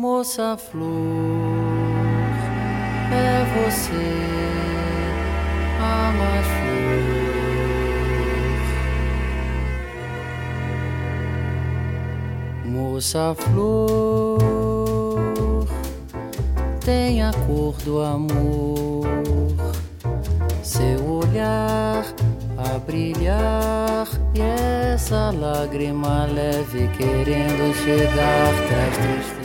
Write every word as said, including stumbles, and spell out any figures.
Moça flor, é você a mais flor. Moça flor, tem a cor do amor, seu olhar a brilhar e essa lágrima leve querendo chegar, traz tristeza.